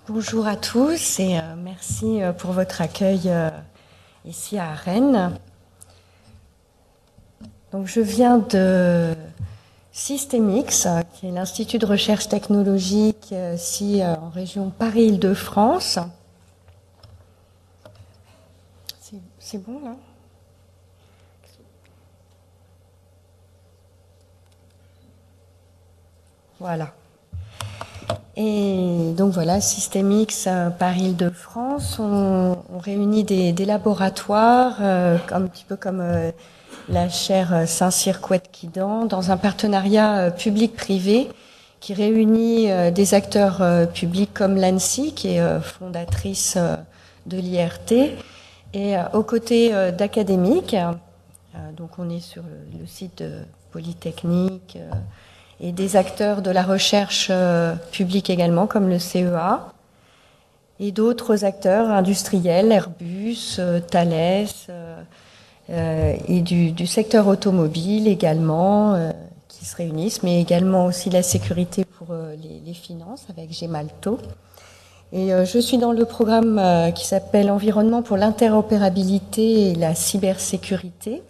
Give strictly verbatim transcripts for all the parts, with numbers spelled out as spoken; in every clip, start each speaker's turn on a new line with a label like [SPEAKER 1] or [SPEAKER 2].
[SPEAKER 1] Bonjour à tous et euh, merci euh, pour votre accueil euh, ici à Rennes. Donc, je viens de Systemix, euh, qui est l'Institut de recherche technologique euh, ici euh, en région Paris-Île-de-France. C'est, c'est bon là ? Voilà. Et donc voilà, Systemix euh, Paris-Île-de-France, on, on réunit des, des laboratoires, euh, un petit peu comme euh, la chaire Saint-Cyr-Couët-Quidan, dans un partenariat euh, public-privé qui réunit euh, des acteurs euh, publics comme l'ANSSI, qui est euh, fondatrice euh, de l'I R T, et euh, aux côtés euh, d'académiques. Euh, donc on est sur le, le site de Polytechnique, euh, et des acteurs de la recherche euh, publique également, comme le C E A, et d'autres acteurs industriels, Airbus, euh, Thales, euh, euh, et du, du secteur automobile également, euh, qui se réunissent, mais également aussi la sécurité pour euh, les, les finances avec Gemalto. Et euh, je suis dans le programme euh, qui s'appelle Environnement pour l'interopérabilité et la cybersécurité,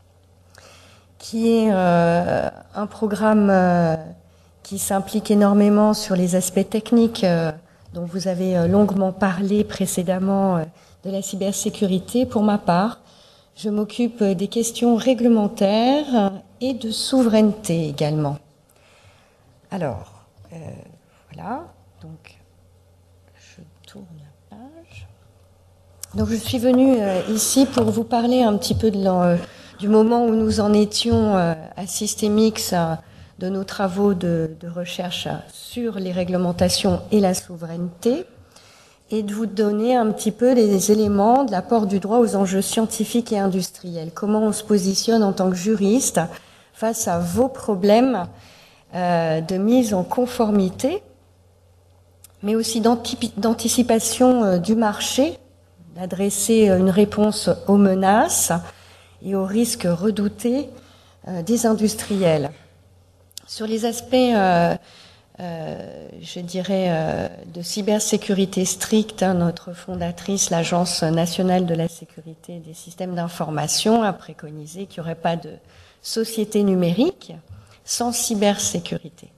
[SPEAKER 1] qui est euh, un programme euh, qui s'implique énormément sur les aspects techniques euh, dont vous avez euh, longuement parlé précédemment euh, de la cybersécurité. Pour ma part, je m'occupe des questions réglementaires et de souveraineté également. Alors, euh, voilà, donc je tourne la page. Donc je suis venue euh, ici pour vous parler un petit peu de l'en, du moment où nous en étions euh, à Systemix, euh, de nos travaux de, de recherche sur les réglementations et la souveraineté, et de vous donner un petit peu les éléments de l'apport du droit aux enjeux scientifiques et industriels. Comment on se positionne en tant que juriste face à vos problèmes euh, de mise en conformité, mais aussi d'anticipation euh, du marché, d'adresser une réponse aux menaces et aux risques redoutés euh, des industriels. Sur les aspects, euh, euh, je dirais, euh, de cybersécurité stricte, hein, notre fondatrice, l'Agence nationale de la sécurité des systèmes d'information, a préconisé qu'il n'y aurait pas de société numérique sans cybersécurité.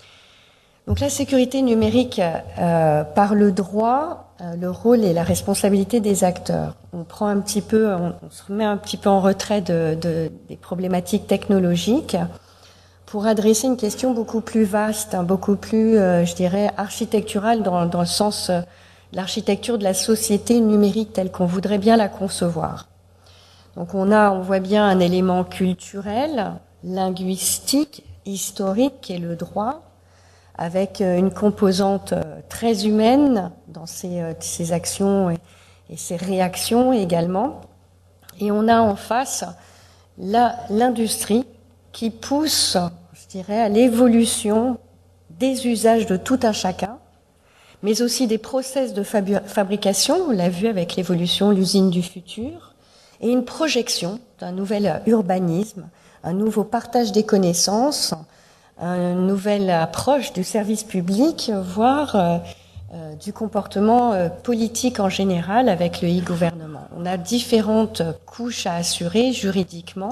[SPEAKER 1] Donc la sécurité numérique, euh, par le droit, euh, le rôle et la responsabilité des acteurs. On prend un petit peu, on, on se remet un petit peu en retrait de, de, des problématiques technologiques pour adresser une question beaucoup plus vaste, hein, beaucoup plus, euh, je dirais, architecturale dans, dans le sens euh, de l'architecture de la société numérique telle qu'on voudrait bien la concevoir. Donc on a, on voit bien un élément culturel, linguistique, historique qui est le droit, avec une composante très humaine dans ses, ses actions et, et ses réactions également. Et on a en face la, l'industrie qui pousse, je dirais, à l'évolution des usages de tout un chacun, mais aussi des process de fabrication, on l'a vu avec l'évolution, l'usine du futur, et une projection d'un nouvel urbanisme, un nouveau partage des connaissances, une nouvelle approche du service public, voire euh, euh, du comportement euh, politique en général avec le e-gouvernement. On a différentes couches à assurer juridiquement.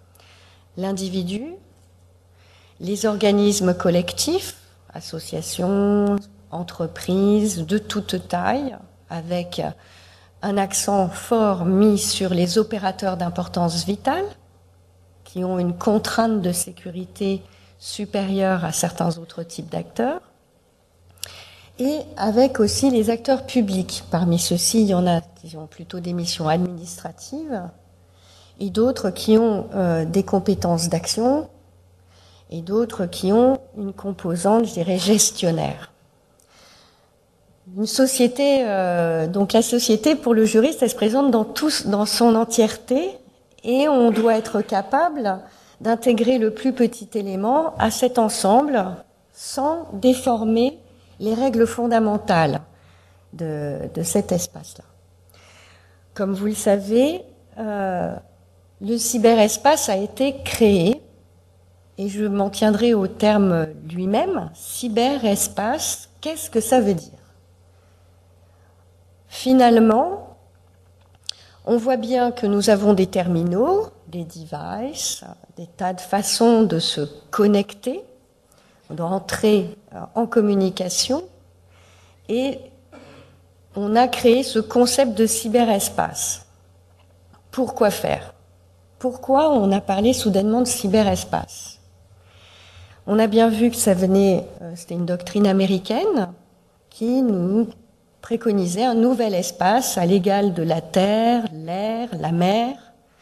[SPEAKER 1] L'individu, les organismes collectifs, associations, entreprises de toute taille, avec un accent fort mis sur les opérateurs d'importance vitale, qui ont une contrainte de sécurité supérieure à certains autres types d'acteurs, et avec aussi les acteurs publics. Parmi ceux-ci, il y en a qui ont plutôt des missions administratives, et d'autres qui ont euh, des compétences d'action, et d'autres qui ont une composante, je dirais, gestionnaire. Une société, euh, donc la société, pour le juriste, elle se présente dans, tous, dans son entièreté, et on doit être capable d'intégrer le plus petit élément à cet ensemble sans déformer les règles fondamentales de, de cet espace-là. Comme vous le savez, euh, le cyberespace a été créé, et je m'en tiendrai au terme lui-même, cyberespace, qu'est-ce que ça veut dire ? Finalement, on voit bien que nous avons des terminaux, des devices, des tas de façons de se connecter, d'entrer en communication, et on a créé ce concept de cyberespace. Pourquoi faire? Pourquoi on a parlé soudainement de cyberespace? On a bien vu que ça venait, c'était une doctrine américaine qui nous préconisait un nouvel espace à l'égal de la terre, l'air, la mer,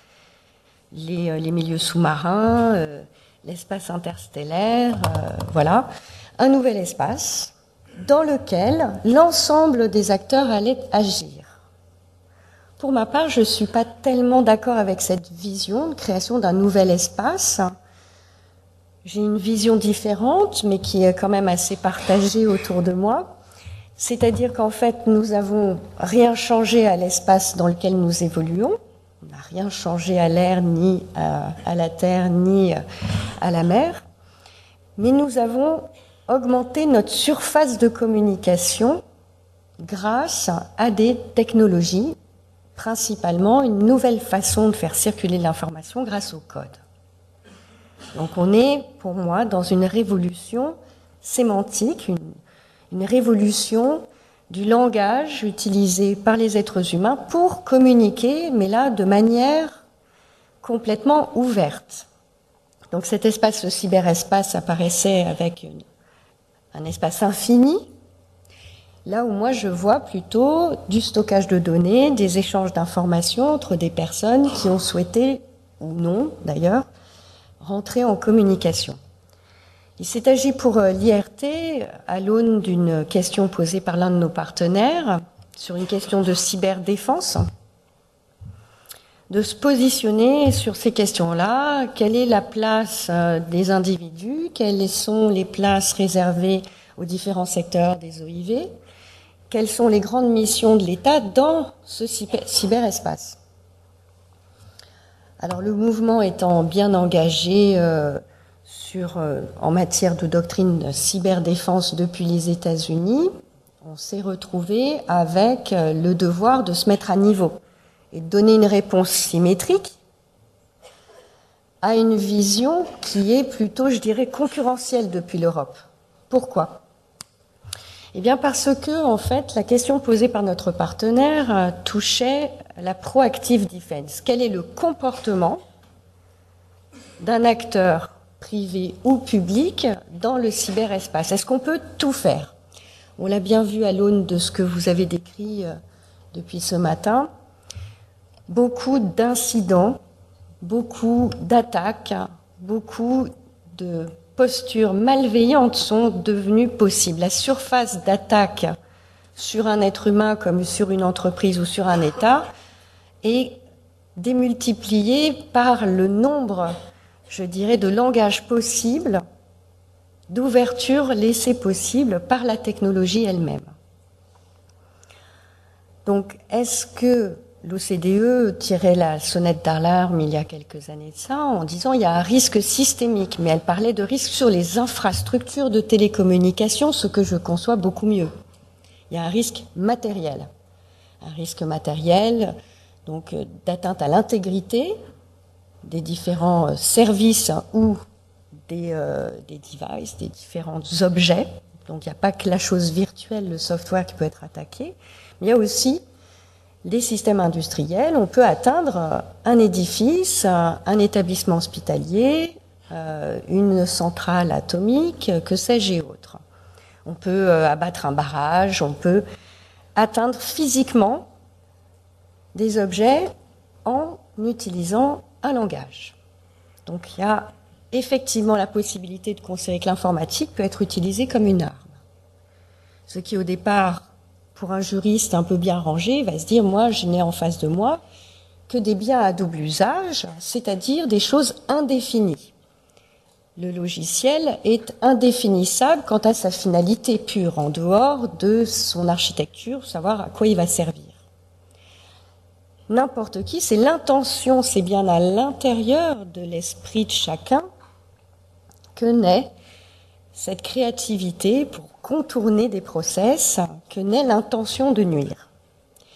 [SPEAKER 1] les, les milieux sous-marins, euh, l'espace interstellaire, euh, voilà, un nouvel espace dans lequel l'ensemble des acteurs allaient agir. Pour ma part, je ne suis pas tellement d'accord avec cette vision de création d'un nouvel espace. J'ai une vision différente, mais qui est quand même assez partagée autour de moi. C'est-à-dire qu'en fait, nous n'avons rien changé à l'espace dans lequel nous évoluons. On n'a rien changé à l'air, ni à, à la terre, ni à la mer. Mais nous avons augmenté notre surface de communication grâce à des technologies, principalement une nouvelle façon de faire circuler l'information grâce au code. Donc on est, pour moi, dans une révolution sémantique, une, une révolution du langage utilisé par les êtres humains pour communiquer, mais là de manière complètement ouverte. Donc cet espace, ce cyberespace, apparaissait avec une, un espace infini, là où moi je vois plutôt du stockage de données, des échanges d'informations entre des personnes qui ont souhaité, ou non d'ailleurs, rentrer en communication. Il s'est agi pour l'I R T, à l'aune d'une question posée par l'un de nos partenaires, sur une question de cyberdéfense, de se positionner sur ces questions-là. Quelle est la place des individus? Quelles sont les places réservées aux différents secteurs des O I V? Quelles sont les grandes missions de l'État dans ce cyberespace? Alors le mouvement étant bien engagé euh, sur, euh, en matière de doctrine de cyberdéfense depuis les États-Unis, on s'est retrouvé avec euh, le devoir de se mettre à niveau et de donner une réponse symétrique à une vision qui est plutôt, je dirais, concurrentielle depuis l'Europe. Pourquoi? Eh bien parce que, en fait, la question posée par notre partenaire euh, touchait la proactive defense. Quel est le comportement d'un acteur privé ou public dans le cyberespace? Est-ce qu'on peut tout faire? On l'a bien vu à l'aune de ce que vous avez décrit euh, depuis ce matin. Beaucoup d'incidents, beaucoup d'attaques, beaucoup de postures malveillantes sont devenues possibles. La surface d'attaque sur un être humain comme sur une entreprise ou sur un État est démultipliée par le nombre, je dirais, de langages possibles, d'ouverture laissée possible par la technologie elle-même. Donc, est-ce que l'O C D E tirait la sonnette d'alarme il y a quelques années de ça en disant il y a un risque systémique, mais elle parlait de risque sur les infrastructures de télécommunications, ce que je conçois beaucoup mieux. Il y a un risque matériel, un risque matériel donc d'atteinte à l'intégrité des différents services ou des, euh, des devices, des différents objets. Donc il n'y a pas que la chose virtuelle, le software qui peut être attaqué, mais il y a aussi les systèmes industriels. On peut atteindre un édifice, un établissement hospitalier, une centrale atomique, que sais-je et autres. On peut abattre un barrage, on peut atteindre physiquement des objets en utilisant un langage. Donc il y a effectivement la possibilité de considérer que l'informatique peut être utilisée comme une arme. Ce qui au départ, pour un juriste un peu bien rangé, va se dire, moi, je n'ai en face de moi que des biens à double usage, c'est-à-dire des choses indéfinies. Le logiciel est indéfinissable quant à sa finalité pure, en dehors de son architecture, savoir à quoi il va servir. N'importe qui, c'est l'intention, c'est bien à l'intérieur de l'esprit de chacun que naît cette créativité pour contourner des process, que naît l'intention de nuire.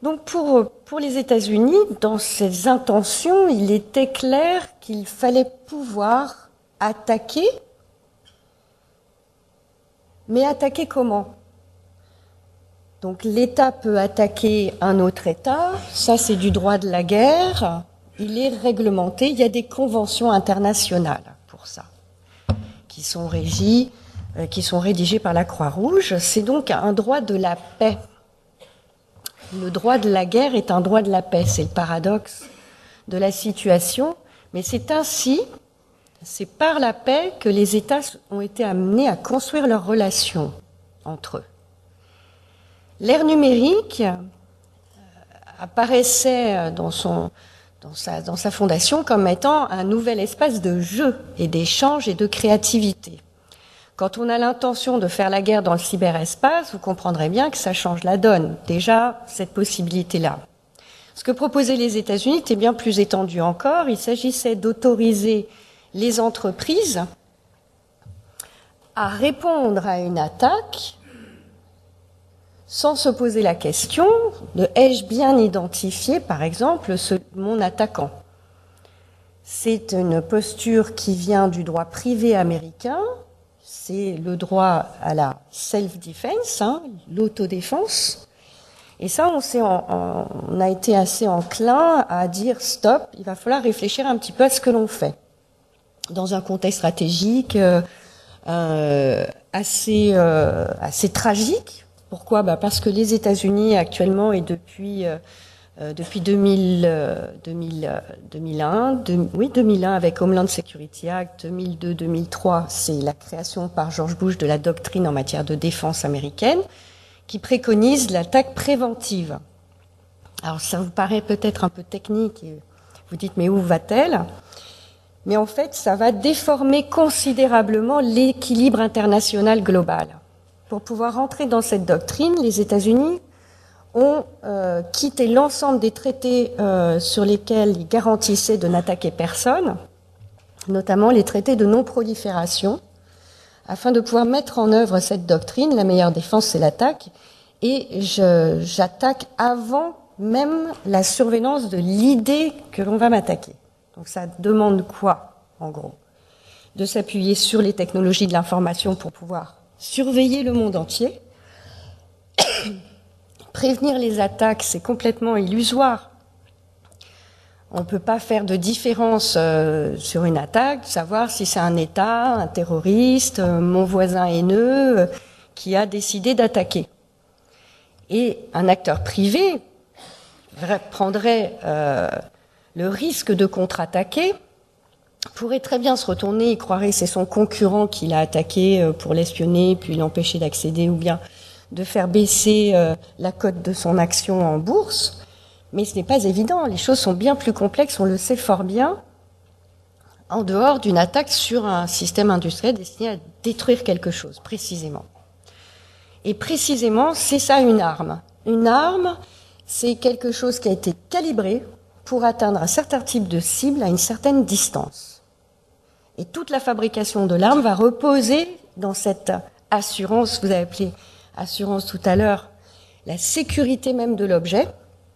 [SPEAKER 1] Donc pour, pour les États-Unis, dans ses intentions, il était clair qu'il fallait pouvoir attaquer, mais attaquer comment? Donc l'État peut attaquer un autre État, ça c'est du droit de la guerre, il est réglementé, il y a des conventions internationales pour ça, qui sont régies, euh, qui sont rédigées par la Croix-Rouge. C'est donc un droit de la paix. Le droit de la guerre est un droit de la paix, c'est le paradoxe de la situation, mais c'est ainsi, c'est par la paix que les États ont été amenés à construire leurs relations entre eux. L'ère numérique apparaissait dans, son, dans, sa, dans sa fondation comme étant un nouvel espace de jeu et d'échange et de créativité. Quand on a l'intention de faire la guerre dans le cyberespace, vous comprendrez bien que ça change la donne. Déjà, cette possibilité-là. Ce que proposaient les États-Unis était bien plus étendu encore. Il s'agissait d'autoriser les entreprises à répondre à une attaque sans se poser la question de ai-je bien identifié, par exemple, ce, mon attaquant. C'est une posture qui vient du droit privé américain. C'est le droit à la self-defense, hein, l'autodéfense. Et ça, on, s'est en, en, on a été assez enclin à dire stop, il va falloir réfléchir un petit peu à ce que l'on fait. Dans un contexte stratégique euh, euh, assez, euh, assez tragique. Pourquoi? Bah parce que les États-Unis actuellement et depuis, euh, depuis deux mille, deux mille, deux mille un, deux, oui, deux mille un avec Homeland Security Act, deux mille deux deux mille trois, c'est la création par George Bush de la doctrine en matière de défense américaine qui préconise l'attaque préventive. Alors ça vous paraît peut-être un peu technique et vous dites mais où va-t-elle? Mais en fait ça va déformer considérablement l'équilibre international global. Pour pouvoir rentrer dans cette doctrine, les États-Unis ont euh, quitté l'ensemble des traités euh, sur lesquels ils garantissaient de n'attaquer personne, notamment les traités de non-prolifération, afin de pouvoir mettre en œuvre cette doctrine. La meilleure défense, c'est l'attaque, et je, j'attaque avant même la survenance de l'idée que l'on va m'attaquer. Donc ça demande quoi, en gros? De s'appuyer sur les technologies de l'information pour pouvoir surveiller le monde entier. Prévenir les attaques, c'est complètement illusoire. On ne peut pas faire de différence euh, sur une attaque, savoir si c'est un État, un terroriste, euh, mon voisin haineux euh, qui a décidé d'attaquer. Et un acteur privé prendrait euh, le risque de contre-attaquer, pourrait très bien se retourner et croirait que c'est son concurrent qui l'a attaqué pour l'espionner, puis l'empêcher d'accéder, ou bien de faire baisser euh, la cote de son action en bourse. Mais ce n'est pas évident, les choses sont bien plus complexes, on le sait fort bien, en dehors d'une attaque sur un système industriel destiné à détruire quelque chose, précisément. Et précisément, c'est ça une arme. Une arme, c'est quelque chose qui a été calibré pour atteindre un certain type de cible à une certaine distance. Et toute la fabrication de l'arme va reposer dans cette assurance, vous avez appelé assurance tout à l'heure, la sécurité même de l'objet.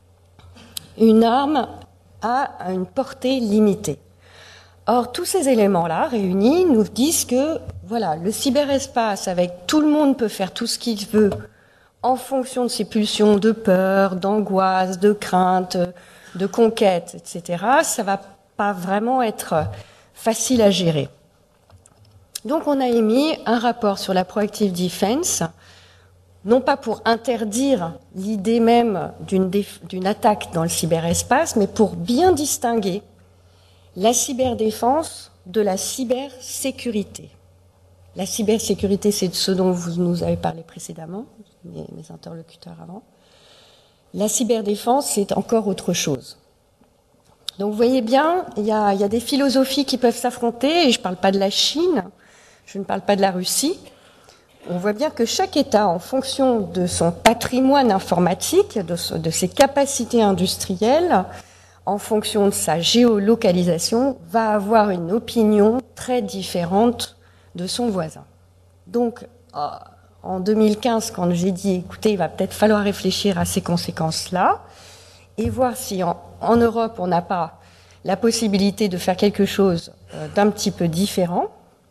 [SPEAKER 1] Une arme a une portée limitée. Or, tous ces éléments-là, réunis, nous disent que, voilà, le cyberespace, avec tout le monde peut faire tout ce qu'il veut, en fonction de ses pulsions de peur, d'angoisse, de crainte, de conquête, et cetera, ça va pas vraiment être facile à gérer. Donc, on a émis un rapport sur la proactive defense, non pas pour interdire l'idée même d'une, déf- d'une attaque dans le cyberespace, mais pour bien distinguer la cyberdéfense de la cybersécurité. La cybersécurité, c'est ce dont vous nous avez parlé précédemment, mes, mes interlocuteurs avant. La cyberdéfense, c'est encore autre chose. Donc vous voyez bien, il y a, il y a des philosophies qui peuvent s'affronter, et je ne parle pas de la Chine, je ne parle pas de la Russie. On voit bien que chaque État, en fonction de son patrimoine informatique, de, de ses capacités industrielles, en fonction de sa géolocalisation, va avoir une opinion très différente de son voisin. Donc, en deux mille quinze quand j'ai dit, écoutez, il va peut-être falloir réfléchir à ces conséquences-là et voir si en, en Europe, on n'a pas la possibilité de faire quelque chose d'un petit peu différent.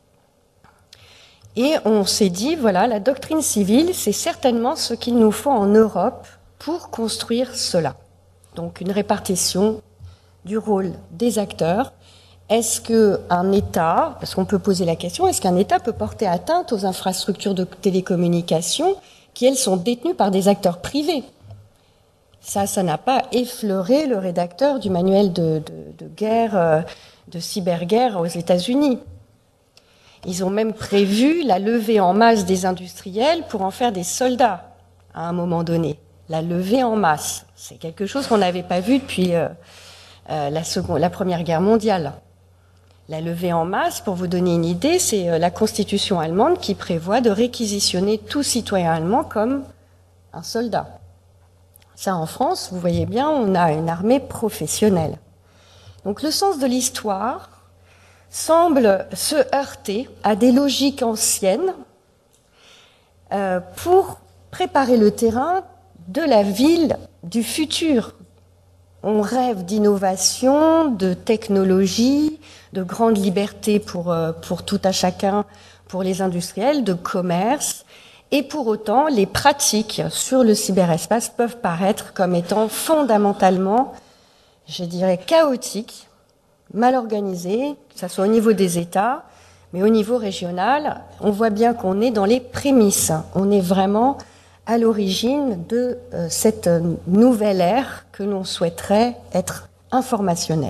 [SPEAKER 1] Et on s'est dit, voilà, la doctrine civile, c'est certainement ce qu'il nous faut en Europe pour construire cela. Donc une répartition du rôle des acteurs. Est-ce qu'un État, parce qu'on peut poser la question, est-ce qu'un État peut porter atteinte aux infrastructures de télécommunications qui, elles, sont détenues par des acteurs privés? Ça, ça n'a pas effleuré le rédacteur du manuel de, de, de guerre, de cyberguerre aux États-Unis. Ils ont même prévu la levée en masse des industriels pour en faire des soldats à un moment donné. La levée en masse, c'est quelque chose qu'on n'avait pas vu depuis euh, euh, la, seconde, la Première Guerre mondiale. La levée en masse, pour vous donner une idée, c'est euh, la Constitution allemande qui prévoit de réquisitionner tout citoyen allemand comme un soldat. Ça, en France, vous voyez bien, on a une armée professionnelle. Donc le sens de l'histoire semble se heurter à des logiques anciennes euh, pour préparer le terrain de la ville du futur. On rêve d'innovation, de technologie, de grande liberté pour, euh, pour tout à chacun, pour les industriels, de commerce. Et pour autant, les pratiques sur le cyberespace peuvent paraître comme étant fondamentalement, je dirais, chaotiques, mal organisées, que ce soit au niveau des États, mais au niveau régional, on voit bien qu'on est dans les prémices. On est vraiment à l'origine de euh, cette nouvelle ère que l'on souhaiterait être informationnelle.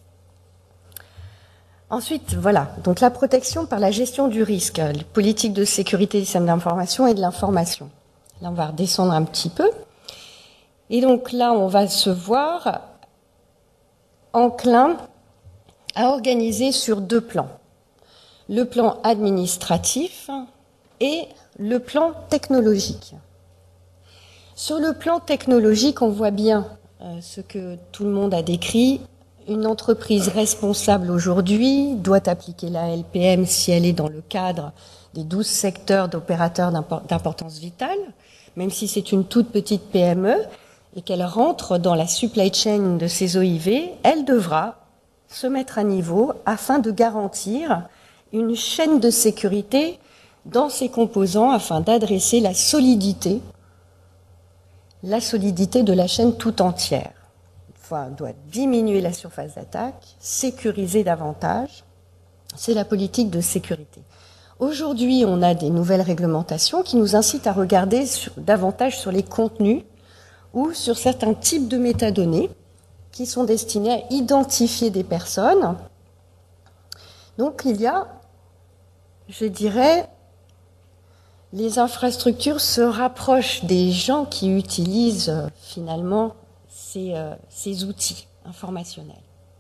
[SPEAKER 1] Ensuite, voilà, donc la protection par la gestion du risque, les politiques de sécurité des systèmes d'information et de l'information. Là, on va redescendre un petit peu. Et donc là, on va se voir enclin à organiser sur deux plans. Le plan administratif et le plan technologique. Sur le plan technologique, on voit bien euh, ce que tout le monde a décrit. Une entreprise responsable aujourd'hui doit appliquer la L P M si elle est dans le cadre des douze secteurs d'opérateurs d'importance vitale, même si c'est une toute petite P M E et qu'elle rentre dans la supply chain de ces O I V, elle devra se mettre à niveau afin de garantir une chaîne de sécurité dans ses composants afin d'adresser la solidité, la solidité de la chaîne tout entière. Enfin, on doit diminuer la surface d'attaque, sécuriser davantage. C'est la politique de sécurité. Aujourd'hui, on a des nouvelles réglementations qui nous incitent à regarder sur, davantage sur les contenus ou sur certains types de métadonnées qui sont destinés à identifier des personnes. Donc, il y a, je dirais, les infrastructures se rapprochent des gens qui utilisent euh, finalement ces, euh, ces outils informationnels.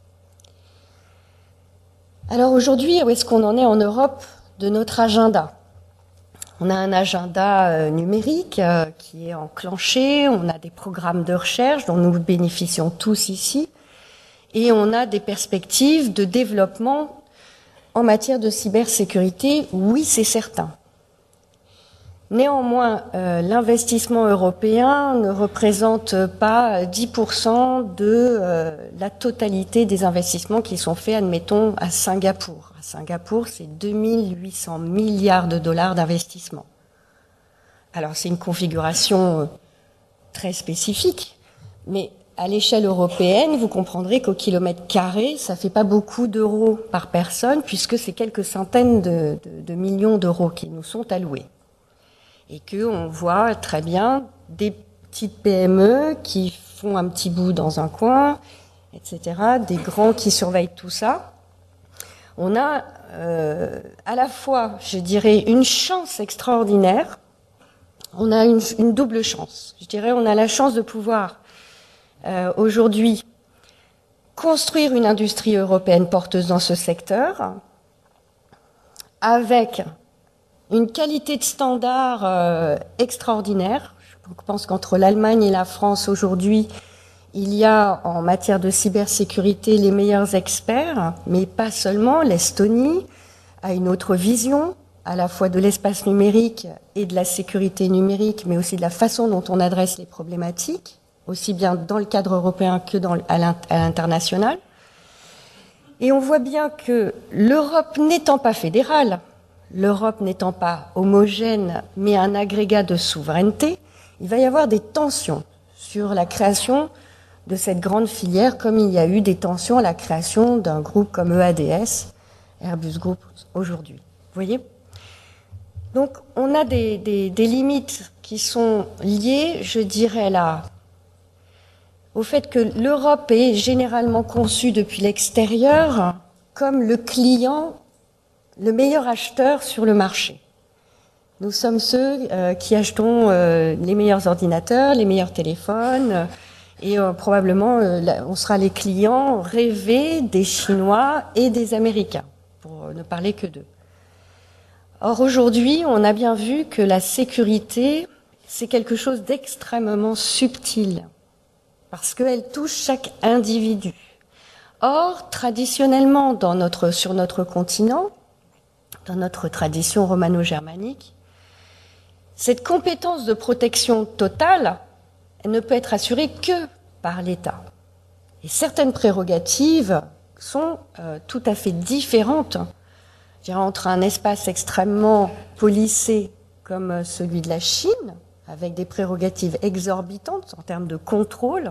[SPEAKER 1] Alors aujourd'hui, où est-ce qu'on en est en Europe de notre agenda? On a un agenda euh, numérique euh, qui est enclenché, on a des programmes de recherche dont nous bénéficions tous ici, et on a des perspectives de développement en matière de cybersécurité, oui, c'est certain. Néanmoins, euh, l'investissement européen ne représente pas dix pour cent de euh, la totalité des investissements qui sont faits, admettons, à Singapour. À Singapour, c'est deux mille huit cents milliards de dollars d'investissement. Alors, c'est une configuration euh, très spécifique, mais à l'échelle européenne, vous comprendrez qu'au kilomètre carré, ça fait pas beaucoup d'euros par personne, puisque c'est quelques centaines de, de, de millions d'euros qui nous sont alloués. Et qu'on voit très bien des petites P M E qui font un petit bout dans un coin, et cetera, des grands qui surveillent tout ça. On a euh, à la fois, je dirais, une chance extraordinaire, on a une, une double chance. Je dirais, on a la chance de pouvoir euh, aujourd'hui construire une industrie européenne porteuse dans ce secteur, avec une qualité de standard euh, extraordinaire. Je pense qu'entre l'Allemagne et la France aujourd'hui, il y a en matière de cybersécurité les meilleurs experts, mais pas seulement. L'Estonie a une autre vision, à la fois de l'espace numérique et de la sécurité numérique, mais aussi de la façon dont on adresse les problématiques, aussi bien dans le cadre européen que dans, à l'international. Et on voit bien que l'Europe n'étant pas fédérale, l'Europe n'étant pas homogène, mais un agrégat de souveraineté, il va y avoir des tensions sur la création de cette grande filière, comme il y a eu des tensions à la création d'un groupe comme E A D S, Airbus Group aujourd'hui. Vous voyez ? Donc on a des, des, des limites qui sont liées, je dirais là, au fait que l'Europe est généralement conçue depuis l'extérieur comme le client, le meilleur acheteur sur le marché. Nous sommes ceux euh, qui achetons euh, les meilleurs ordinateurs, les meilleurs téléphones, euh, et euh, probablement euh, là, on sera les clients rêvés des Chinois et des Américains, pour ne parler que d'eux. Or aujourd'hui, on a bien vu que la sécurité, c'est quelque chose d'extrêmement subtil, parce qu'elle touche chaque individu. Or, traditionnellement, dans notre, sur notre continent, dans notre tradition romano-germanique, cette compétence de protection totale, elle ne peut être assurée que par l'État. Et certaines prérogatives sont euh, tout à fait différentes, je dirais, entre un espace extrêmement policé comme celui de la Chine, avec des prérogatives exorbitantes en termes de contrôle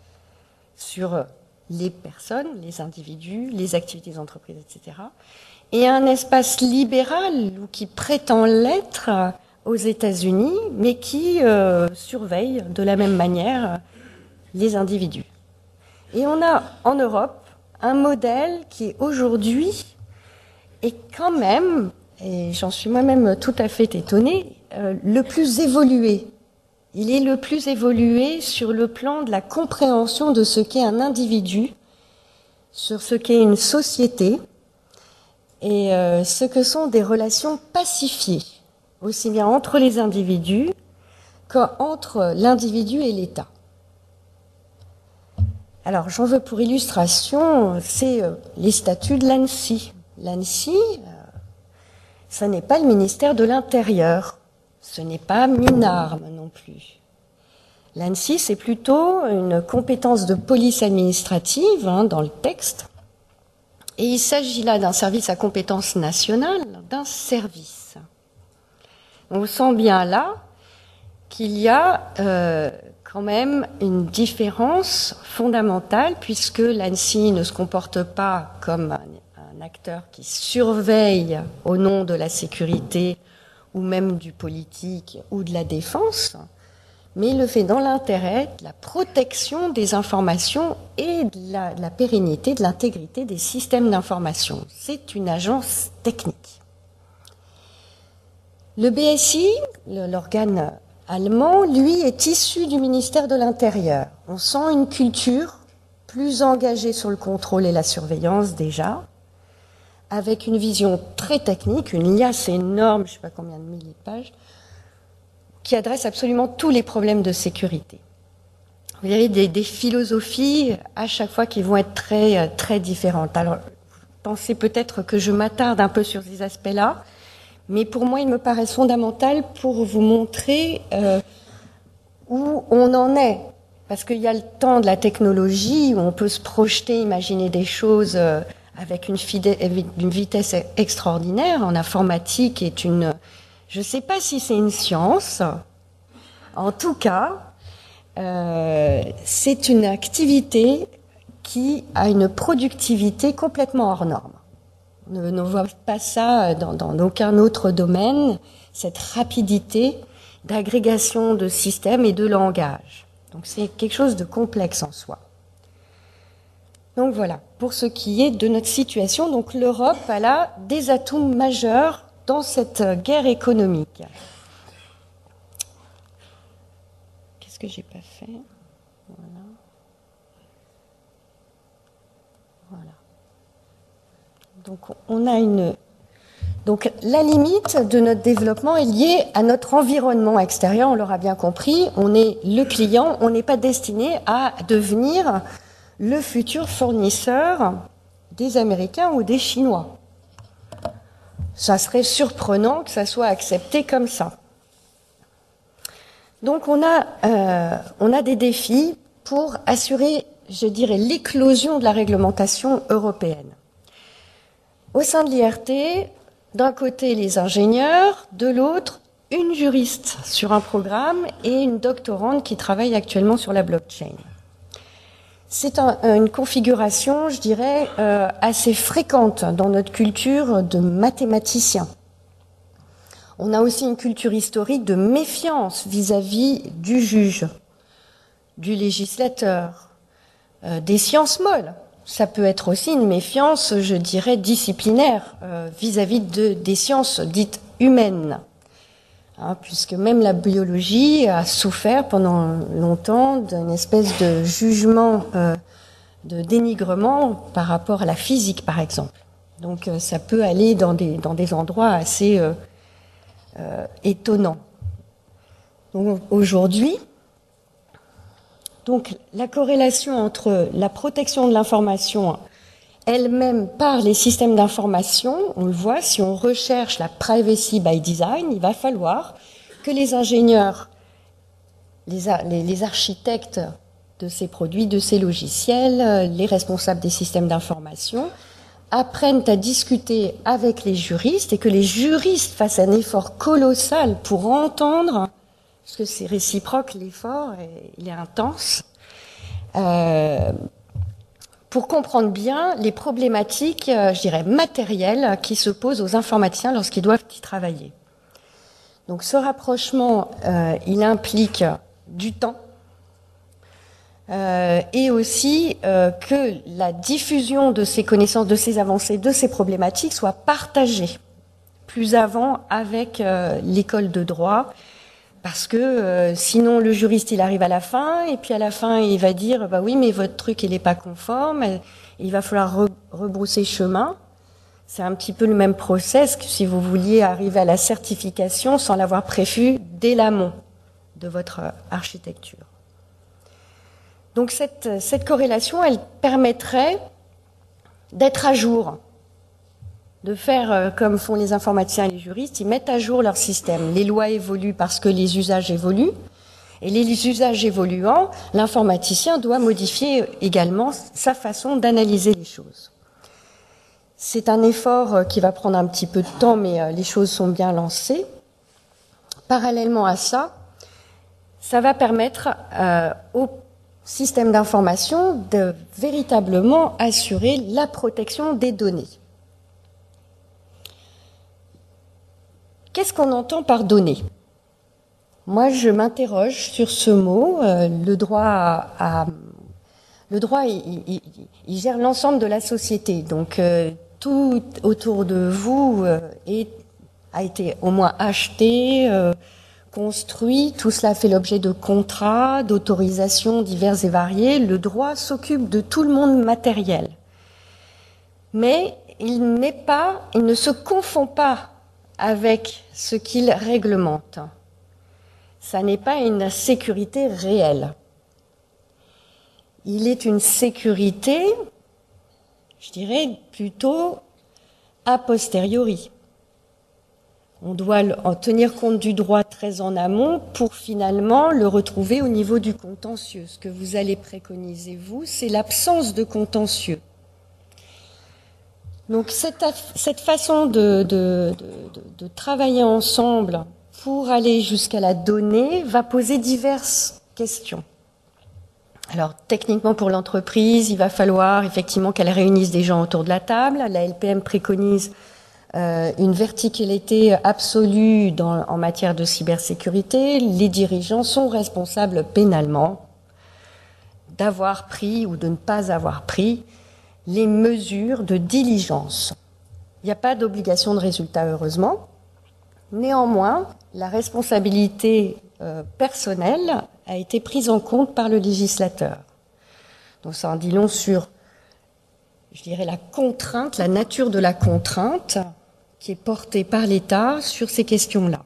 [SPEAKER 1] sur les personnes, les individus, les activités d'entreprise, et cetera, et un espace libéral ou qui prétend l'être aux États-Unis, mais qui euh, surveille de la même manière les individus. Et on a en Europe un modèle qui aujourd'hui est quand même, et j'en suis moi-même tout à fait étonnée, euh, le plus évolué. Il est le plus évolué sur le plan de la compréhension de ce qu'est un individu, sur ce qu'est une société, et euh, ce que sont des relations pacifiées, aussi bien entre les individus qu'entre l'individu et l'État. Alors, j'en veux pour illustration, c'est euh, les statuts de l'ANSSI. L'ANSSI, euh, ce n'est pas le ministère de l'Intérieur, ce n'est pas Minarme non plus. L'ANSSI, c'est plutôt une compétence de police administrative, hein, dans le texte, et il s'agit là d'un service à compétence nationale, d'un service. On sent bien là qu'il y a euh, quand même une différence fondamentale, puisque l'ANSSI ne se comporte pas comme un, un acteur qui surveille au nom de la sécurité ou même du politique ou de la défense, mais il le fait dans l'intérêt de la protection des informations et de la, de la pérennité, de l'intégrité des systèmes d'information. C'est une agence technique. Le B S I, l'organe allemand, lui, est issu du ministère de l'Intérieur. On sent une culture plus engagée sur le contrôle et la surveillance déjà, avec une vision très technique, une liasse énorme, je ne sais pas combien de milliers de pages, qui adresse absolument tous les problèmes de sécurité. Vous avez des, des philosophies à chaque fois qui vont être très, très différentes. Alors, pensez peut-être que je m'attarde un peu sur ces aspects-là, mais pour moi, il me paraît fondamental pour vous montrer euh, où on en est. Parce qu'il y a le temps de la technologie où on peut se projeter, imaginer des choses euh, avec une, une vitesse extraordinaire. En informatique est une... Je ne sais pas si c'est une science. En tout cas, euh, c'est une activité qui a une productivité complètement hors norme. On ne, ne voit pas ça dans, dans aucun autre domaine, cette rapidité d'agrégation de systèmes et de langage. Donc c'est quelque chose de complexe en soi. Donc voilà, pour ce qui est de notre situation, donc l'Europe elle a des atouts majeurs dans cette guerre économique. Qu'est-ce que j'ai pas fait ? Voilà. Voilà. Donc on a une. Donc la limite de notre développement est liée à notre environnement extérieur. On l'aura bien compris. On est le client. On n'est pas destiné à devenir le futur fournisseur des Américains ou des Chinois. Ça serait surprenant que ça soit accepté comme ça. Donc on a, euh, on a des défis pour assurer, je dirais, l'éclosion de la réglementation européenne. Au sein de l'I R T, d'un côté les ingénieurs, de l'autre une juriste sur un programme et une doctorante qui travaille actuellement sur la blockchain. C'est un, une configuration, je dirais, euh, assez fréquente dans notre culture de mathématiciens. On a aussi une culture historique de méfiance vis-à-vis du juge, du législateur, euh, des sciences molles. Ça peut être aussi une méfiance, je dirais, disciplinaire euh, vis-à-vis de, des sciences dites humaines. Hein, puisque même la biologie a souffert pendant longtemps d'une espèce de jugement, euh, de dénigrement par rapport à la physique, par exemple. Donc euh, ça peut aller dans des, dans des endroits assez euh, euh, étonnants. Donc aujourd'hui, donc la corrélation entre la protection de l'information elle-même par les systèmes d'information, on le voit, si on recherche la privacy by design, il va falloir que les ingénieurs, les, les, les architectes de ces produits, de ces logiciels, les responsables des systèmes d'information, apprennent à discuter avec les juristes et que les juristes fassent un effort colossal pour entendre, parce que c'est réciproque, l'effort, il est intense, euh, pour comprendre bien les problématiques, euh, je dirais, matérielles qui se posent aux informaticiens lorsqu'ils doivent y travailler. Donc ce rapprochement, euh, il implique du temps euh, et aussi euh, que la diffusion de ces connaissances, de ces avancées, de ces problématiques soit partagée plus avant avec euh, l'école de droit. Parce que euh, sinon le juriste il arrive à la fin et puis à la fin il va dire bah oui mais votre truc il n'est pas conforme, et il va falloir re rebrousser chemin. C'est un petit peu le même process que si vous vouliez arriver à la certification sans l'avoir prévu dès l'amont de votre architecture. Donc cette, cette corrélation elle permettrait d'être à jour, de faire comme font les informaticiens et les juristes, ils mettent à jour leur système. Les lois évoluent parce que les usages évoluent, et les usages évoluant, l'informaticien doit modifier également sa façon d'analyser les choses. C'est un effort qui va prendre un petit peu de temps, mais les choses sont bien lancées. Parallèlement à ça, ça va permettre euh, au système d'information de véritablement assurer la protection des données. Qu'est-ce qu'on entend par données? Moi, je m'interroge sur ce mot. Euh, le droit, à, à, le droit, il, il, il gère l'ensemble de la société. Donc, euh, tout autour de vous euh, est, a été au moins acheté, euh, construit. Tout cela fait l'objet de contrats, d'autorisations diverses et variées. Le droit s'occupe de tout le monde matériel. Mais il n'est pas, il ne se confond pas avec ce qu'il réglemente. Ça n'est pas une sécurité réelle. Il est une sécurité, je dirais, plutôt a posteriori. On doit en tenir compte du droit très en amont pour finalement le retrouver au niveau du contentieux. Ce que vous allez préconiser, vous, c'est l'absence de contentieux. Donc cette, cette façon de, de, de, de travailler ensemble pour aller jusqu'à la donnée va poser diverses questions. Alors techniquement pour l'entreprise, il va falloir effectivement qu'elle réunisse des gens autour de la table. La L P M préconise euh, une verticalité absolue dans, en matière de cybersécurité. Les dirigeants sont responsables pénalement d'avoir pris ou de ne pas avoir pris les mesures de diligence. Il n'y a pas d'obligation de résultat, heureusement. Néanmoins, la responsabilité euh, personnelle a été prise en compte par le législateur. Donc ça en dit long sur, je dirais, la contrainte, la nature de la contrainte qui est portée par l'État sur ces questions-là.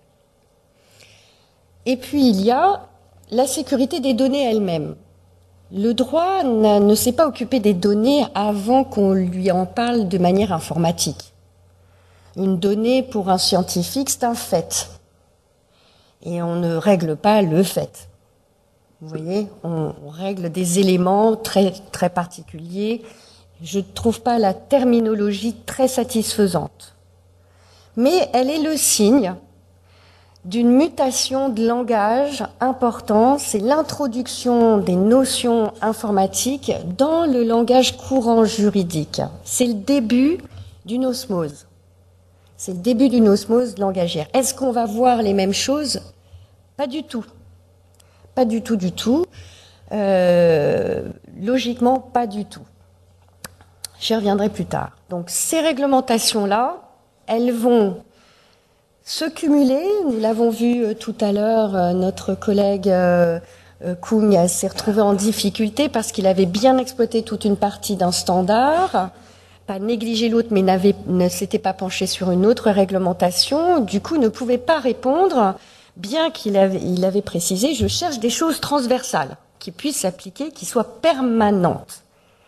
[SPEAKER 1] Et puis il y a la sécurité des données elles-mêmes. Le droit ne s'est pas occupé des données avant qu'on lui en parle de manière informatique. Une donnée pour un scientifique, c'est un fait. Et on ne règle pas le fait. Vous voyez, on, on règle des éléments très, très particuliers. Je ne trouve pas la terminologie très satisfaisante. Mais elle est le signe d'une mutation de langage importante, c'est l'introduction des notions informatiques dans le langage courant juridique. C'est le début d'une osmose. C'est le début d'une osmose langagière. Est-ce qu'on va voir les mêmes choses? Pas du tout. Pas du tout, du tout. Euh, logiquement, pas du tout. J'y reviendrai plus tard. Donc, ces réglementations-là, elles vont se cumuler. Nous l'avons vu euh, tout à l'heure, euh, notre collègue euh, euh, Kuhn s'est retrouvé en difficulté parce qu'il avait bien exploité toute une partie d'un standard, pas négligé l'autre, mais n'avait, ne s'était pas penché sur une autre réglementation. Du coup, ne pouvait pas répondre, bien qu'il avait, il avait précisé, je cherche des choses transversales qui puissent s'appliquer, qui soient permanentes.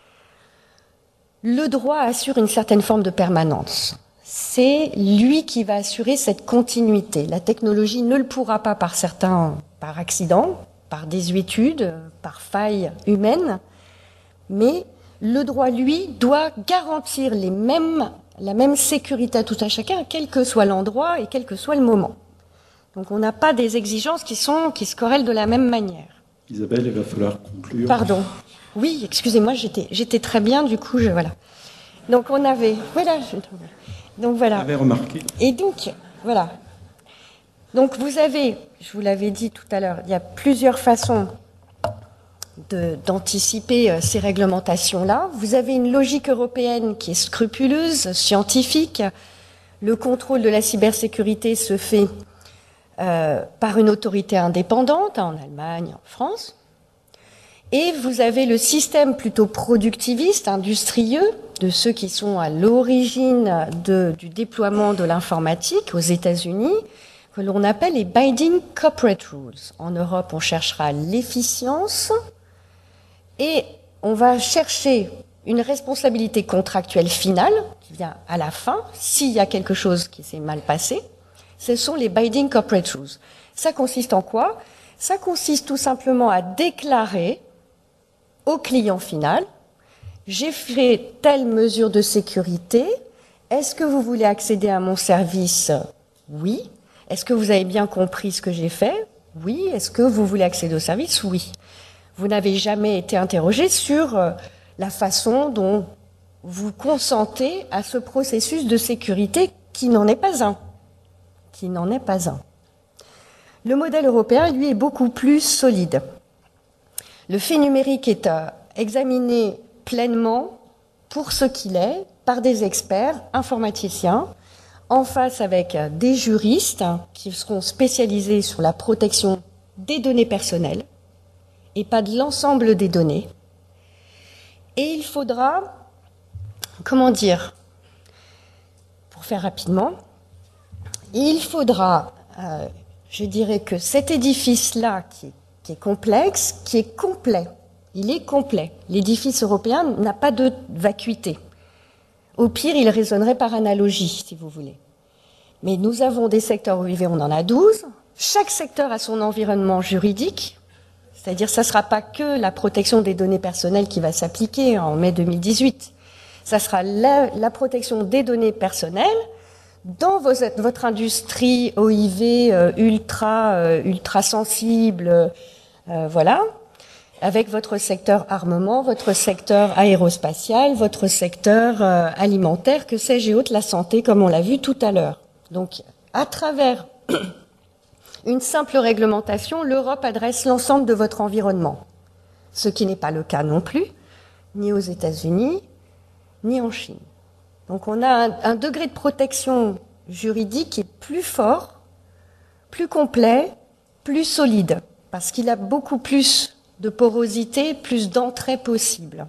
[SPEAKER 1] Le droit assure une certaine forme de permanence. C'est lui qui va assurer cette continuité. La technologie ne le pourra pas par certains, par accident, par désuétude, par faille humaine, mais le droit, lui, doit garantir les mêmes, la même sécurité à tout un chacun, quel que soit l'endroit et quel que soit le moment. Donc on n'a pas des exigences qui sont, qui se corrèlent de la même manière.
[SPEAKER 2] Isabelle, il va falloir conclure.
[SPEAKER 1] Pardon. Oui, excusez-moi, j'étais, j'étais très bien, du coup, je, voilà. Donc on avait, voilà, je, donc voilà.
[SPEAKER 2] Vous avez remarqué.
[SPEAKER 1] Et donc, voilà. Donc vous avez, je vous l'avais dit tout à l'heure, il y a plusieurs façons de, d'anticiper euh, ces réglementations-là. Vous avez une logique européenne qui est scrupuleuse, scientifique. Le contrôle de la cybersécurité se fait euh, par une autorité indépendante, en Allemagne, en France. Et vous avez le système plutôt productiviste, industrieux, de ceux qui sont à l'origine de, du déploiement de l'informatique aux États-Unis, que l'on appelle les Binding Corporate Rules. En Europe, on cherchera l'efficience et on va chercher une responsabilité contractuelle finale, qui vient à la fin, s'il y a quelque chose qui s'est mal passé. Ce sont les Binding Corporate Rules. Ça consiste en quoi? Ça consiste tout simplement à déclarer au client final, j'ai fait telle mesure de sécurité, est-ce que vous voulez accéder à mon service? Oui. Est-ce que vous avez bien compris ce que j'ai fait? Oui. Est-ce que vous voulez accéder au service? Oui. Vous n'avez jamais été interrogé sur la façon dont vous consentez à ce processus de sécurité qui n'en est pas un. Qui n'en est pas un. Le modèle européen, lui, est beaucoup plus solide. Le fait numérique est examiné pleinement pour ce qu'il est par des experts informaticiens, en face avec des juristes qui seront spécialisés sur la protection des données personnelles et pas de l'ensemble des données. Et il faudra, comment dire, pour faire rapidement, il faudra, euh, je dirais que cet édifice-là qui est qui est complexe, qui est complet. Il est complet. L'édifice européen n'a pas de vacuité. Au pire, il raisonnerait par analogie, si vous voulez. Mais nous avons des secteurs O I V, on en a douze. Chaque secteur a son environnement juridique. C'est-à-dire, ça ne sera pas que la protection des données personnelles qui va s'appliquer en mai deux mille dix-huit. Ça sera la, la protection des données personnelles dans vos, votre industrie O I V euh, ultra, euh, ultra sensible, Euh, voilà, avec votre secteur armement, votre secteur aérospatial, votre secteur euh, alimentaire, que sais-je et autres, la santé, comme on l'a vu tout à l'heure. Donc, à travers une simple réglementation, l'Europe adresse l'ensemble de votre environnement, ce qui n'est pas le cas non plus, ni aux États-Unis, ni en Chine. Donc, on a un, un degré de protection juridique qui est plus fort, plus complet, plus solide, parce qu'il a beaucoup plus de porosité, plus d'entrée possible.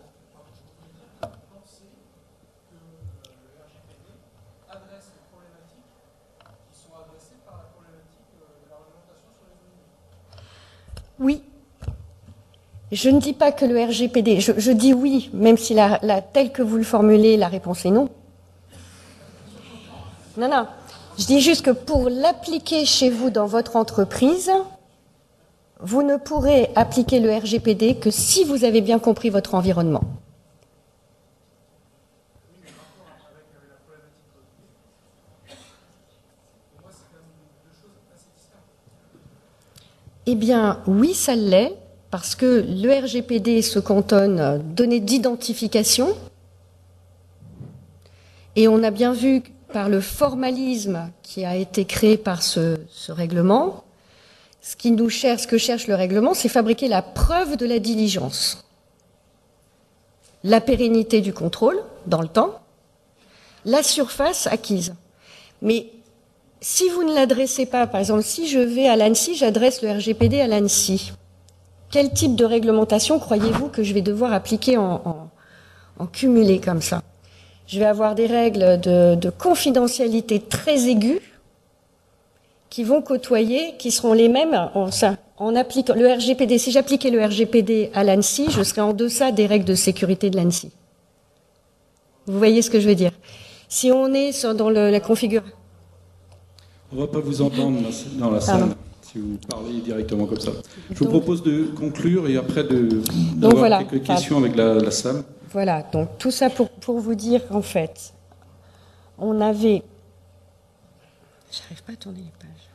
[SPEAKER 1] Oui. Je ne dis pas que le R G P D, je, je dis oui, même si la, la, telle que vous le formulez, la réponse est non. Non, non. Je dis juste que pour l'appliquer chez vous dans votre entreprise, vous ne pourrez appliquer le R G P D que si vous avez bien compris votre environnement. Eh bien, oui, ça l'est, parce que le R G P D se cantonne à données d'identification, et on a bien vu par le formalisme qui a été créé par ce, ce règlement, ce, qui nous cherche, ce que cherche le règlement, c'est fabriquer la preuve de la diligence, la pérennité du contrôle dans le temps, la surface acquise. Mais si vous ne l'adressez pas, par exemple, si je vais à l'ANSSI, j'adresse le R G P D à l'ANSSI, quel type de réglementation croyez-vous que je vais devoir appliquer en, en, en cumulé comme ça? Je vais avoir des règles de, de confidentialité très aiguës qui vont côtoyer, qui seront les mêmes en, en appliquant le R G P D. Si j'appliquais le R G P D à l'ANSSI, je serais en deçà des règles de sécurité de l'ANSSI. Vous voyez ce que je veux dire? Si on est sur, dans le, la configuration...
[SPEAKER 2] On ne va pas vous entendre dans la salle, si vous parlez directement comme ça. Je vous propose de conclure et après de, d'avoir voilà, quelques questions avec la, la salle.
[SPEAKER 1] Voilà, donc tout ça pour, pour vous dire qu'en fait, on avait... J'arrive pas à tourner les pages.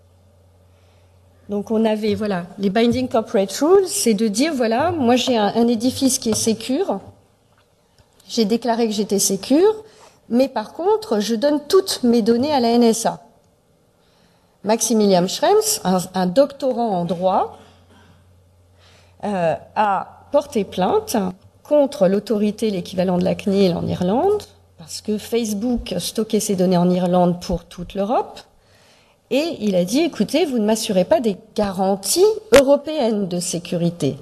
[SPEAKER 1] Donc on avait, voilà, les Binding Corporate Rules, c'est de dire, voilà, moi j'ai un, un édifice qui est sécure, j'ai déclaré que j'étais sécure, mais par contre, je donne toutes mes données à la N S A. Maximilian Schrems, un, un doctorant en droit, euh, a porté plainte contre l'autorité, l'équivalent de la C N I L en Irlande, parce que Facebook stockait ses données en Irlande pour toute l'Europe, et il a dit, écoutez, vous ne m'assurez pas des garanties européennes de sécurité.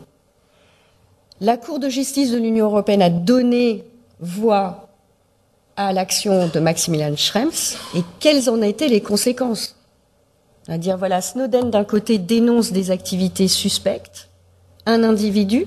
[SPEAKER 1] La Cour de justice de l'Union européenne a donné voix à l'action de Maximilian Schrems, et quelles en ont été les conséquences? À dire, voilà, Snowden, d'un côté, dénonce des activités suspectes, un individu,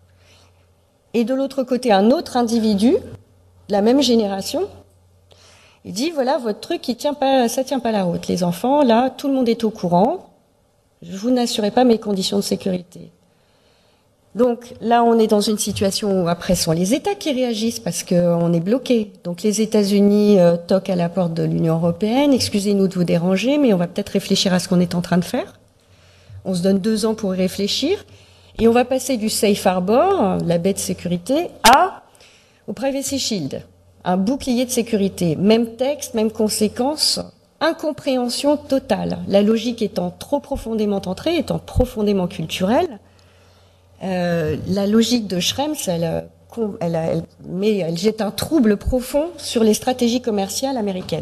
[SPEAKER 1] et de l'autre côté, un autre individu, la même génération, il dit, voilà, votre truc, il tient pas, ça tient pas la route. Les enfants, là, tout le monde est au courant, vous n'assurez pas mes conditions de sécurité. Donc là, on est dans une situation où après, ce sont les États qui réagissent parce qu'on est bloqué. Donc les États-Unis euh, toquent à la porte de l'Union européenne. Excusez-nous de vous déranger, mais on va peut-être réfléchir à ce qu'on est en train de faire. On se donne deux ans pour y réfléchir. Et on va passer du Safe Harbor, la baie de sécurité, à au Privacy Shield, un bouclier de sécurité. Même texte, même conséquence, incompréhension totale. La logique étant trop profondément entrée, étant profondément culturelle. Euh, la logique de Schrems, elle, elle, elle, met, elle jette un trouble profond sur les stratégies commerciales américaines.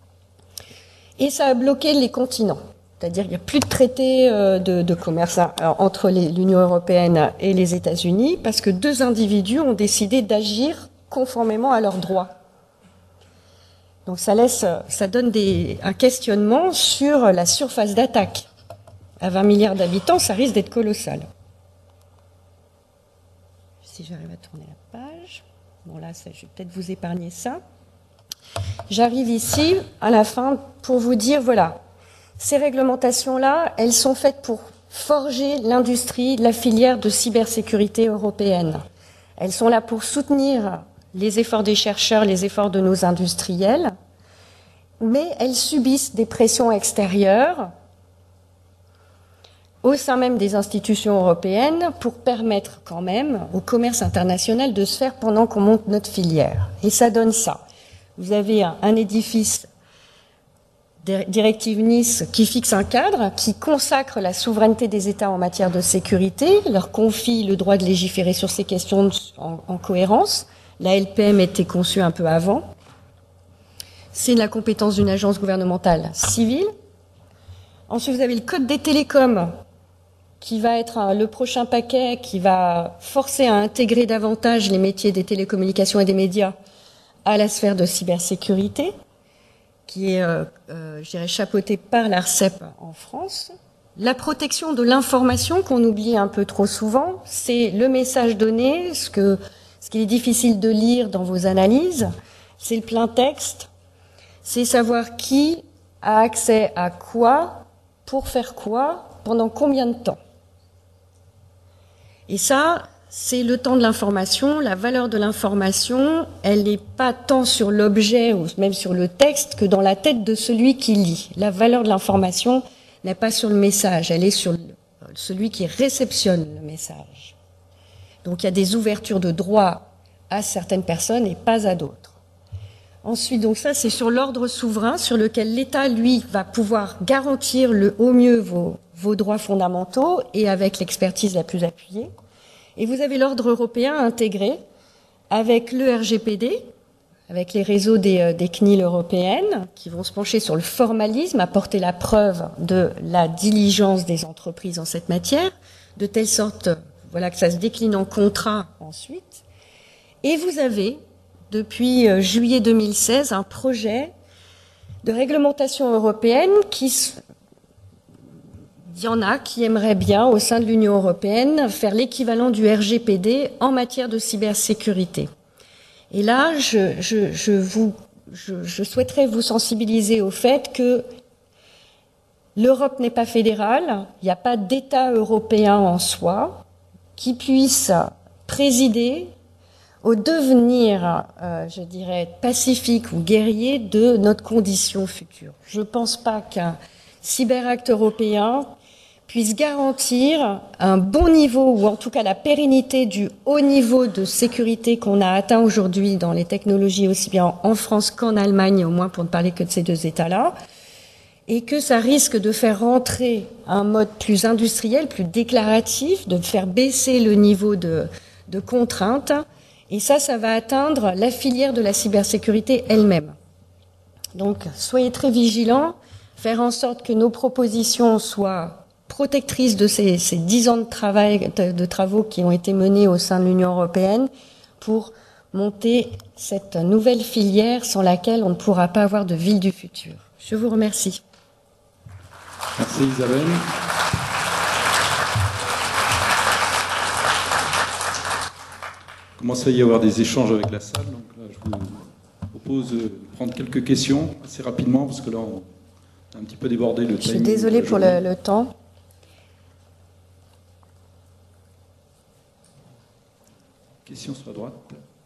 [SPEAKER 1] Et ça a bloqué les continents. C'est-à-dire qu'il n'y a plus de traité de, de commerce entre l'Union européenne et les États-Unis parce que deux individus ont décidé d'agir conformément à leurs droits. Donc ça laisse, ça donne des, un questionnement sur la surface d'attaque. À vingt milliards d'habitants, ça risque d'être colossal. Si j'arrive à tourner la page. Bon là, ça, je vais peut-être vous épargner ça. J'arrive ici, à la fin, pour vous dire, voilà, ces réglementations-là, elles sont faites pour forger l'industrie, la filière de cybersécurité européenne. Elles sont là pour soutenir les efforts des chercheurs, les efforts de nos industriels, mais elles subissent des pressions extérieures au sein même des institutions européennes pour permettre quand même au commerce international de se faire pendant qu'on monte notre filière. Et ça donne ça. Vous avez un, un édifice, directive Nice, qui fixe un cadre, qui consacre la souveraineté des États en matière de sécurité, leur confie le droit de légiférer sur ces questions en, en cohérence. La L P M était conçue un peu avant. C'est la compétence d'une agence gouvernementale civile. Ensuite, vous avez le Code des télécoms, qui va être le prochain paquet, qui va forcer à intégrer davantage les métiers des télécommunications et des médias à la sphère de cybersécurité, qui est, euh, euh, je dirais, chapeauté par l'ARCEP en France. La protection de l'information, qu'on oublie un peu trop souvent, c'est le message donné, ce que, ce qu'il est difficile de lire dans vos analyses, c'est le plein texte, c'est savoir qui a accès à quoi, pour faire quoi, pendant combien de temps. Et ça, c'est le temps de l'information. La valeur de l'information, elle n'est pas tant sur l'objet ou même sur le texte que dans la tête de celui qui lit. La valeur de l'information n'est pas sur le message, elle est sur celui qui réceptionne le message. Donc il y a des ouvertures de droit à certaines personnes et pas à d'autres. Ensuite, donc ça, c'est sur l'ordre souverain sur lequel l'État, lui, va pouvoir garantir le au mieux vos, vos droits fondamentaux et avec l'expertise la plus appuyée. Et vous avez l'ordre européen intégré avec le R G P D, avec les réseaux des, des C N I L européennes qui vont se pencher sur le formalisme, apporter la preuve de la diligence des entreprises en cette matière, de telle sorte voilà, que ça se décline en contrat ensuite. Et vous avez, depuis juillet deux mille seize, un projet de réglementation européenne qui... Il y en a qui aimeraient bien, au sein de l'Union européenne, faire l'équivalent du R G P D en matière de cybersécurité. Et là, je, je, je, vous, je, je souhaiterais vous sensibiliser au fait que l'Europe n'est pas fédérale, il n'y a pas d'État européen en soi qui puisse présider au devenir, euh, je dirais, pacifique ou guerrier de notre condition future. Je ne pense pas qu'un cyberacte européen puisse garantir un bon niveau, ou en tout cas la pérennité du haut niveau de sécurité qu'on a atteint aujourd'hui dans les technologies, aussi bien en France qu'en Allemagne, au moins pour ne parler que de ces deux États-là, et que ça risque de faire rentrer un mode plus industriel, plus déclaratif, de faire baisser le niveau de, de contraintes, et ça, ça va atteindre la filière de la cybersécurité elle-même. Donc, soyez très vigilants, faire en sorte que nos propositions soient protectrice de ces, ces dix ans de, travail, de, de travaux qui ont été menés au sein de l'Union européenne pour monter cette nouvelle filière sans laquelle on ne pourra pas avoir de ville du futur. Je vous remercie.
[SPEAKER 2] Merci Isabelle. Il commence à y avoir des échanges avec la salle, donc là je vous propose de prendre quelques questions assez rapidement parce que là on a un petit peu débordé le temps.
[SPEAKER 1] Je suis désolée pour le, le temps.
[SPEAKER 2] Question sur la droite.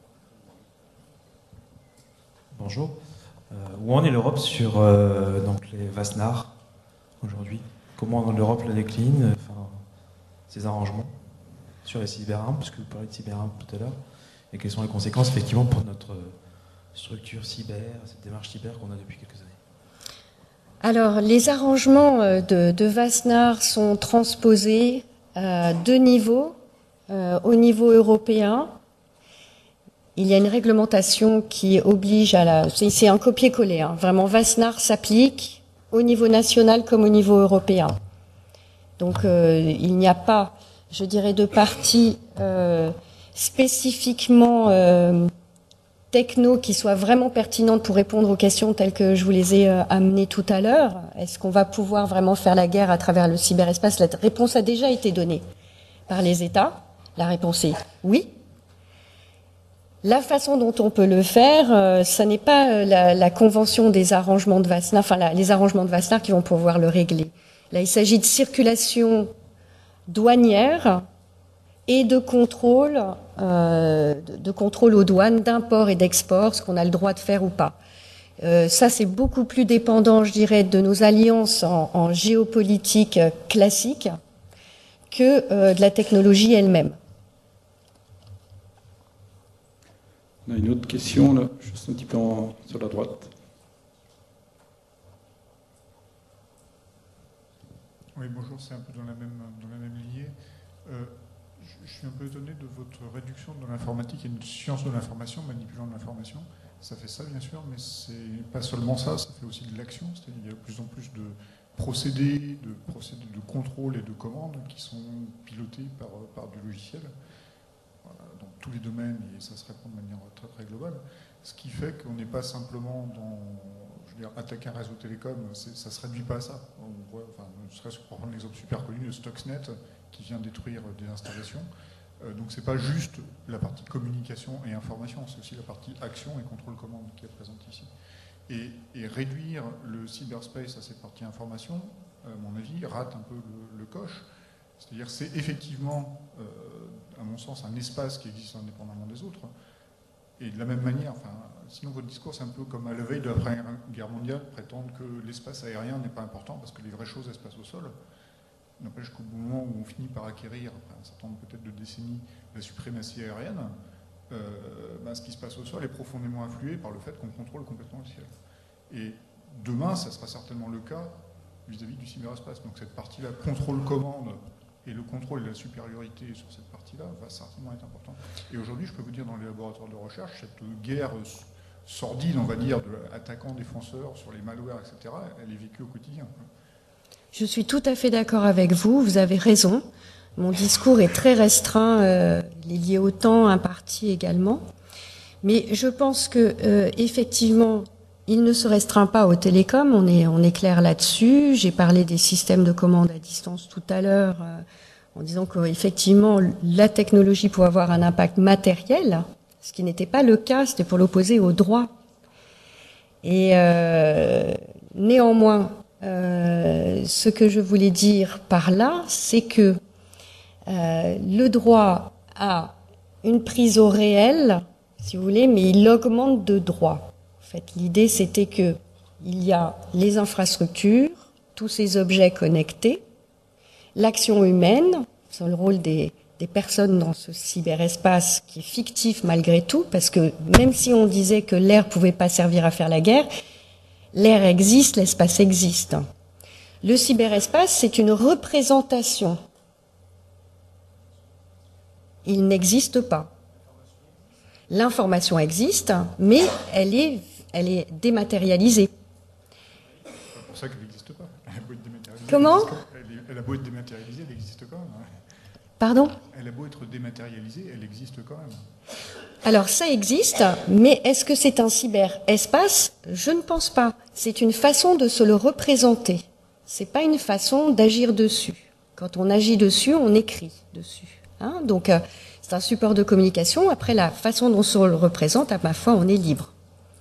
[SPEAKER 3] Bonjour. Euh, où en est l'Europe sur euh, donc les VASNAR aujourd'hui? Comment l'Europe la décline, enfin, ces arrangements sur les cyberarmes, parce que vous parlez de cyberarmes tout à l'heure, et quelles sont les conséquences effectivement pour notre structure cyber, cette démarche cyber qu'on a depuis quelques années?
[SPEAKER 1] Alors, les arrangements de, de VASNAR sont transposés à deux niveaux. Euh, au niveau européen, il y a une réglementation qui oblige à la... C'est un copier-coller, hein. Vraiment, VASNAR s'applique au niveau national comme au niveau européen. Donc, euh, il n'y a pas, je dirais, de partie euh, spécifiquement euh, techno qui soit vraiment pertinente pour répondre aux questions telles que je vous les ai euh, amenées tout à l'heure. Est-ce qu'on va pouvoir vraiment faire la guerre à travers le cyberespace? La réponse a déjà été donnée par les États. La réponse est oui. La façon dont on peut le faire, euh, ça n'est pas la, la convention des arrangements de VASNAR, enfin la, les arrangements de VASNAR qui vont pouvoir le régler. Là, il s'agit de circulation douanière et de contrôle, euh, de, de contrôle aux douanes d'import et d'export, ce qu'on a le droit de faire ou pas. Euh, ça, c'est beaucoup plus dépendant, je dirais, de nos alliances en, en géopolitique classique que euh, de la technologie elle-même.
[SPEAKER 2] On a une autre question, là, juste un petit peu en, sur la droite.
[SPEAKER 4] Oui, bonjour, c'est un peu dans la même, dans la même lignée. Euh, je, je suis un peu étonné de votre réduction de l'informatique et une science de l'information, manipulant de l'information. Ça fait ça, bien sûr, mais c'est pas seulement ça, ça fait aussi de l'action. C'est-à-dire qu'il y a de plus en plus de procédés, de procédés de contrôle et de commandes qui sont pilotés par, par du logiciel. Dans tous les domaines, et ça se répond de manière très très globale, ce qui fait qu'on n'est pas simplement dans, je veux dire, attaquer un réseau télécom, ça ne se réduit pas à ça. On voit, enfin, ne serait-ce que pour prendre l'exemple super connu de Stuxnet, qui vient détruire des installations. Euh, donc c'est pas juste la partie communication et information, c'est aussi la partie action et contrôle commande qui est présente ici. Et, et réduire le cyberspace à cette partie information, à mon avis, rate un peu le, le coche. C'est-à-dire c'est effectivement, euh, à mon sens, un espace qui existe indépendamment des autres. Et de la même manière, enfin, sinon votre discours c'est un peu comme à la veille de la Première Guerre mondiale, prétendre que l'espace aérien n'est pas important parce que les vraies choses elles se passent au sol. N'empêche qu'au moment où on finit par acquérir, après un certain nombre peut-être de décennies, la suprématie aérienne, euh, ben, ce qui se passe au sol est profondément influé par le fait qu'on contrôle complètement le ciel. Et demain, ça sera certainement le cas vis-à-vis du cyberespace. Donc cette partie-là, contrôle-commande, et le contrôle et la supériorité sur cette partie-là va certainement être important. Et aujourd'hui, je peux vous dire, dans les laboratoires de recherche, cette guerre sordide, on va dire, de attaquants, défenseurs sur les malwares, et cetera, elle est vécue au quotidien.
[SPEAKER 1] Je suis tout à fait d'accord avec vous, vous avez raison. Mon discours est très restreint, euh, il est lié au temps imparti également. Mais je pense que, euh, effectivement, il ne se restreint pas aux télécoms, on est, on est clair là-dessus. J'ai parlé des systèmes de commande à distance tout à l'heure, euh, en disant qu'effectivement, la technologie pouvait avoir un impact matériel, ce qui n'était pas le cas, c'était pour l'opposer au droit. Et euh, néanmoins, euh, ce que je voulais dire par là, c'est que euh, le droit a une prise au réel, si vous voulez, mais il augmente de droit. En fait, l'idée, c'était que il y a les infrastructures, tous ces objets connectés, l'action humaine, c'est le rôle des, des personnes dans ce cyberespace qui est fictif malgré tout, parce que même si on disait que l'air pouvait pas servir à faire la guerre, l'air existe, l'espace existe. Le cyberespace, c'est une représentation. Il n'existe pas. L'information existe, mais elle est, elle est dématérialisée.
[SPEAKER 4] C'est pour ça qu'elle n'existe pas. Elle a beau être dématérialisée.
[SPEAKER 1] Comment ?
[SPEAKER 4] Elle, est, elle a beau être dématérialisée, elle existe quand même.
[SPEAKER 1] Pardon ?
[SPEAKER 4] Elle a beau être dématérialisée, elle existe quand même.
[SPEAKER 1] Alors ça existe, mais est-ce que c'est un cyberespace ? Je ne pense pas. C'est une façon de se le représenter. C'est pas une façon d'agir dessus. Quand on agit dessus, on écrit dessus. Hein ? Donc euh, c'est un support de communication. Après, la façon dont on le représente, à ma foi, on est libre.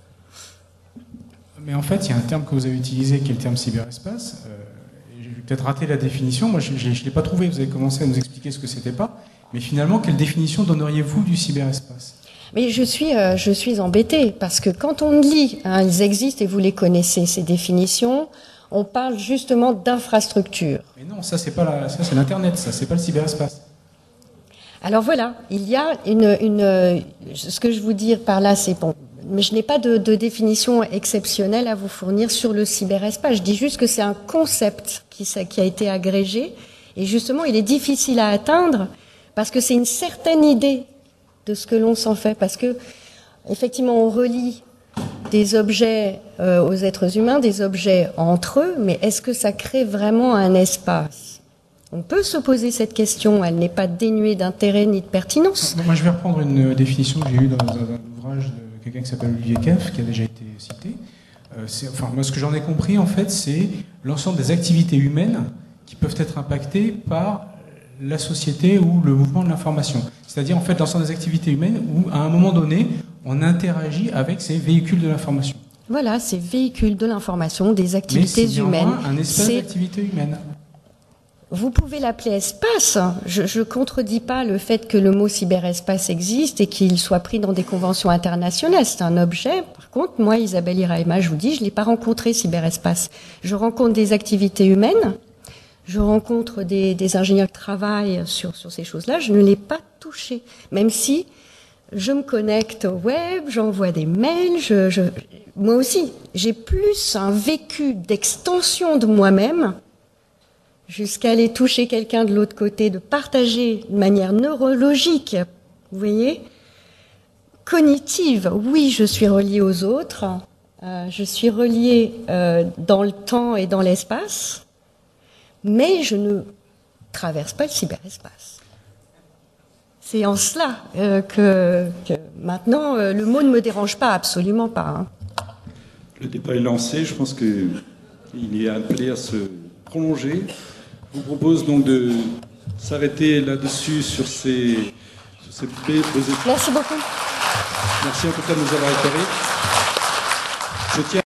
[SPEAKER 5] Mais en fait, il y a un terme que vous avez utilisé qui est le terme cyberespace. Euh, j'ai peut-être raté la définition. Moi, je ne l'ai pas trouvé. Vous avez commencé à nous expliquer ce que c'était pas. Mais finalement, quelle définition donneriez-vous du cyberespace ?
[SPEAKER 1] Mais je suis, euh, je suis embêtée parce que quand on lit, hein, ils existent et vous les connaissez, ces définitions, on parle justement d'infrastructure.
[SPEAKER 5] Mais non, ça c'est pas la, ça c'est l'internet, ça c'est pas le cyberespace.
[SPEAKER 1] Alors voilà, il y a une, une, ce que je vous dire par là, c'est bon, mais je n'ai pas de, de définition exceptionnelle à vous fournir sur le cyberespace. Je dis juste que c'est un concept qui, qui a été agrégé et justement, il est difficile à atteindre parce que c'est une certaine idée de ce que l'on s'en fait, parce que effectivement, on relie des objets euh, aux êtres humains, des objets entre eux, mais est-ce que ça crée vraiment un espace ? On peut se poser cette question, elle n'est pas dénuée d'intérêt ni de pertinence.
[SPEAKER 5] Moi, je vais reprendre une définition que j'ai eue dans un, un ouvrage de quelqu'un qui s'appelle Olivier Keff, qui a déjà été cité. Euh, enfin, moi, ce que j'en ai compris, en fait, c'est l'ensemble des activités humaines qui peuvent être impactées par la société ou le mouvement de l'information. C'est-à-dire, en fait, l'ensemble des activités humaines où, à un moment donné, on interagit avec ces véhicules de l'information.
[SPEAKER 1] Voilà, ces véhicules de l'information, des activités
[SPEAKER 5] Mais c'est
[SPEAKER 1] humaines.
[SPEAKER 5] Un espace d'activité humaine.
[SPEAKER 1] Vous pouvez l'appeler espace. Je ne contredis pas le fait que le mot cyberespace existe et qu'il soit pris dans des conventions internationales. C'est un objet. Par contre, moi, Isabelle Iraema, je vous dis, je ne l'ai pas rencontré, cyberespace. Je rencontre des activités humaines. Je rencontre des, des ingénieurs qui travaillent sur, sur ces choses-là. Je ne l'ai pas touché. Même si je me connecte au web, j'envoie des mails. Je, je, moi aussi, j'ai plus un vécu d'extension de moi-même jusqu'à aller toucher quelqu'un de l'autre côté, de partager de manière neurologique, vous voyez, cognitive. Oui, je suis reliée aux autres. Euh, je suis reliée euh, dans le temps et dans l'espace. Mais je ne traverse pas le cyberespace. C'est en cela euh, que, que maintenant, euh, le mot ne me dérange pas, absolument pas. Hein.
[SPEAKER 2] Le débat est lancé, je pense qu'il est appelé à se prolonger. Je vous propose donc de s'arrêter là-dessus sur ces, sur ces deux
[SPEAKER 1] Merci beaucoup.
[SPEAKER 2] Merci en tout cas de nous avoir éclairés. Je tiens